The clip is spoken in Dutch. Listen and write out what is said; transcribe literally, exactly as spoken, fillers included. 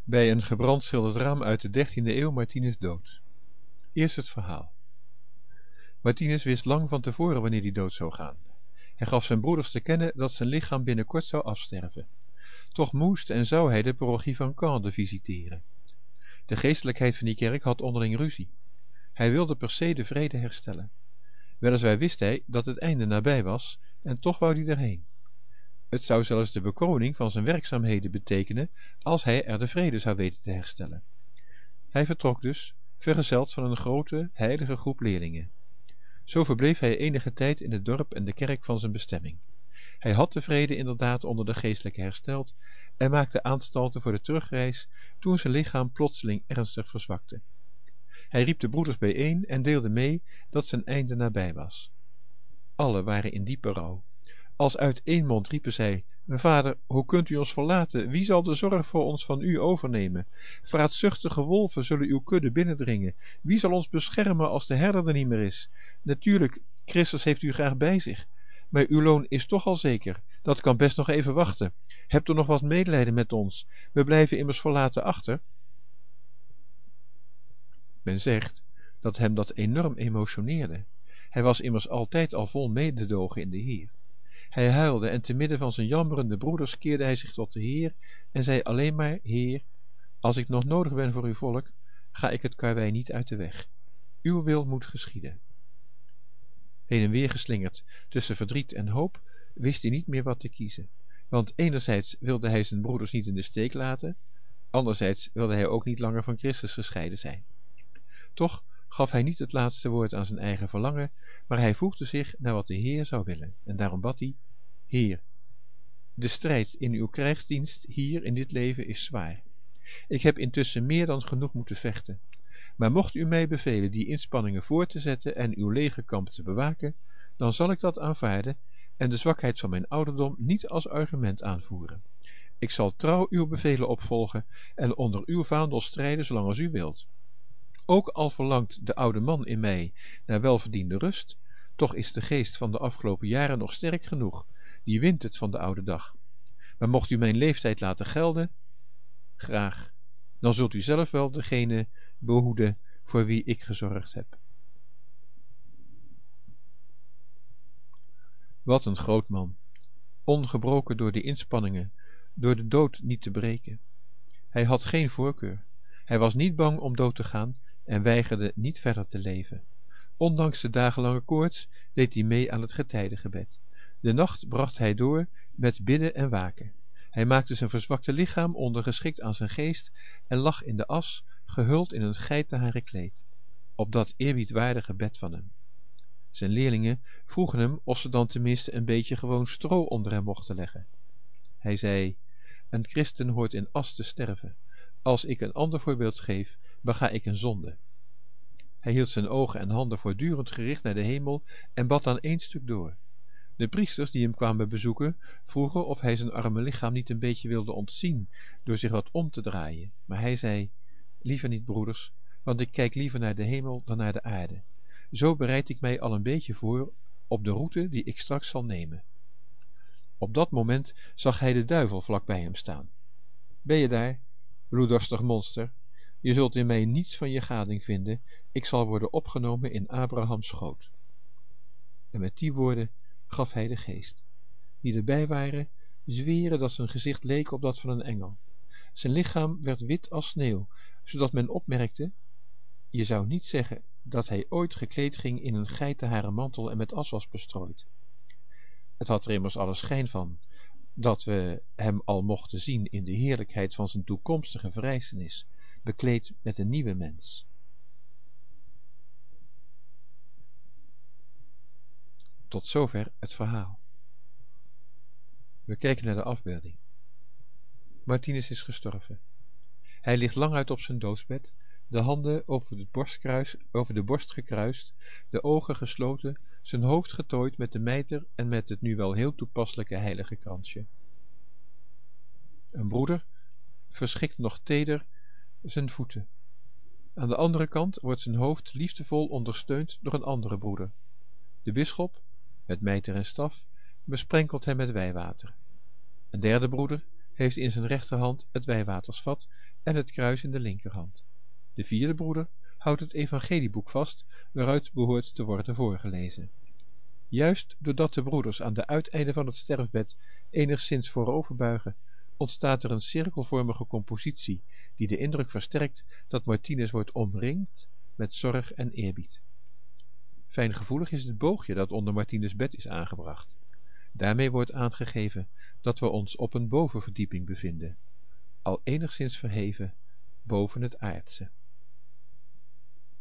Bij een gebrandschilderd raam uit de dertiende eeuw Martinus dood. Eerst het verhaal. Martinus wist lang van tevoren wanneer hij dood zou gaan. Hij gaf zijn broeders te kennen dat zijn lichaam binnenkort zou afsterven. Toch moest en zou hij de parochie van Caen visiteren. De geestelijkheid van die kerk had onderling ruzie. Hij wilde per se de vrede herstellen. Weliswaar wist hij dat het einde nabij was, en toch wou hij erheen. Het zou zelfs de bekroning van zijn werkzaamheden betekenen als hij er de vrede zou weten te herstellen. Hij vertrok dus, vergezeld van een grote, heilige groep leerlingen. Zo verbleef hij enige tijd in het dorp en de kerk van zijn bestemming. Hij had de vrede inderdaad onder de geestelijke hersteld en maakte aanstalten voor de terugreis toen zijn lichaam plotseling ernstig verzwakte. Hij riep de broeders bijeen en deelde mee dat zijn einde nabij was. Allen waren in diepe rouw. Als uit één mond riepen zij: "Mijn vader, hoe kunt u ons verlaten? Wie zal de zorg voor ons van u overnemen? Vraatzuchtige wolven zullen uw kudde binnendringen. Wie zal ons beschermen als de herder er niet meer is? Natuurlijk, Christus heeft u graag bij zich. Maar uw loon is toch al zeker. Dat kan best nog even wachten. Hebt u nog wat medelijden met ons? We blijven immers verlaten achter." Men zegt dat hem dat enorm emotioneerde. Hij was immers altijd al vol mededogen in de Heer. Hij huilde en te midden van zijn jammerende broeders keerde hij zich tot de Heer en zei alleen maar: "Heer, als ik nog nodig ben voor uw volk, ga ik het karwei niet uit de weg. Uw wil moet geschieden." Heen en weer geslingerd tussen verdriet en hoop, wist hij niet meer wat te kiezen. Want enerzijds wilde hij zijn broeders niet in de steek laten, anderzijds wilde hij ook niet langer van Christus gescheiden zijn. Toch gaf hij niet het laatste woord aan zijn eigen verlangen, maar hij voegde zich naar wat de Heer zou willen, en daarom bad hij: "Heer, de strijd in uw krijgsdienst hier in dit leven is zwaar. Ik heb intussen meer dan genoeg moeten vechten. Maar mocht u mij bevelen die inspanningen voor te zetten en uw legerkamp te bewaken, dan zal ik dat aanvaarden en de zwakheid van mijn ouderdom niet als argument aanvoeren. Ik zal trouw uw bevelen opvolgen en onder uw vaandel strijden zolang als u wilt. Ook al verlangt de oude man in mij naar welverdiende rust, toch is de geest van de afgelopen jaren nog sterk genoeg, die wint het van de oude dag. Maar mocht u mijn leeftijd laten gelden, graag, dan zult u zelf wel degene behoeden voor wie ik gezorgd heb." Wat een groot man, ongebroken door de inspanningen, door de dood niet te breken. Hij had geen voorkeur. Hij was niet bang om dood te gaan en weigerde niet verder te leven. Ondanks de dagenlange koorts deed hij mee aan het getijdengebed. De nacht bracht hij door met bidden en waken. Hij maakte zijn verzwakte lichaam ondergeschikt aan zijn geest en lag in de as, gehuld in een geitenharen kleed, op dat eerbiedwaardige bed van hem. Zijn leerlingen vroegen hem of ze dan tenminste een beetje gewoon stro onder hem mochten leggen. Hij zei: "Een christen hoort in as te sterven. Als ik een ander voorbeeld geef, bega ik een zonde." Hij hield zijn ogen en handen voortdurend gericht naar de hemel en bad aan één stuk door. De priesters die hem kwamen bezoeken, vroegen of hij zijn arme lichaam niet een beetje wilde ontzien door zich wat om te draaien, maar hij zei: "Liever niet, broeders, want ik kijk liever naar de hemel dan naar de aarde. Zo bereid ik mij al een beetje voor op de route die ik straks zal nemen." Op dat moment zag hij de duivel vlak bij hem staan. "Ben je daar, bloeddorstig monster? Je zult in mij niets van je gading vinden. Ik zal worden opgenomen in Abrahams schoot." En met die woorden gaf hij de geest. Die erbij waren, zweren dat zijn gezicht leek op dat van een engel. Zijn lichaam werd wit als sneeuw, zodat men opmerkte: je zou niet zeggen dat hij ooit gekleed ging in een geitenharen mantel en met as was bestrooid. Het had er immers alle schijn van, dat we hem al mochten zien in de heerlijkheid van zijn toekomstige verrijzenis, bekleed met een nieuwe mens. Tot zover het verhaal. We kijken naar de afbeelding. Martinus is gestorven. Hij ligt lang uit op zijn doodsbed, de handen over, het borstkruis, over de borst gekruist, de ogen gesloten, zijn hoofd getooid met de mijter en met het nu wel heel toepasselijke heilige kransje. Een broeder verschikt nog teder zijn voeten. Aan de andere kant wordt zijn hoofd liefdevol ondersteund door een andere broeder. De bisschop, met mijter en staf, besprenkelt hem met wijwater. Een derde broeder heeft in zijn rechterhand het wijwatersvat en het kruis in de linkerhand. De vierde broeder houdt het evangelieboek vast, waaruit behoort te worden voorgelezen. Juist doordat de broeders aan de uiteinden van het sterfbed enigszins vooroverbuigen, ontstaat er een cirkelvormige compositie die de indruk versterkt dat Martinus wordt omringd met zorg en eerbied. Fijngevoelig is het boogje dat onder Martinus' bed is aangebracht. Daarmee wordt aangegeven dat we ons op een bovenverdieping bevinden, al enigszins verheven boven het aardse.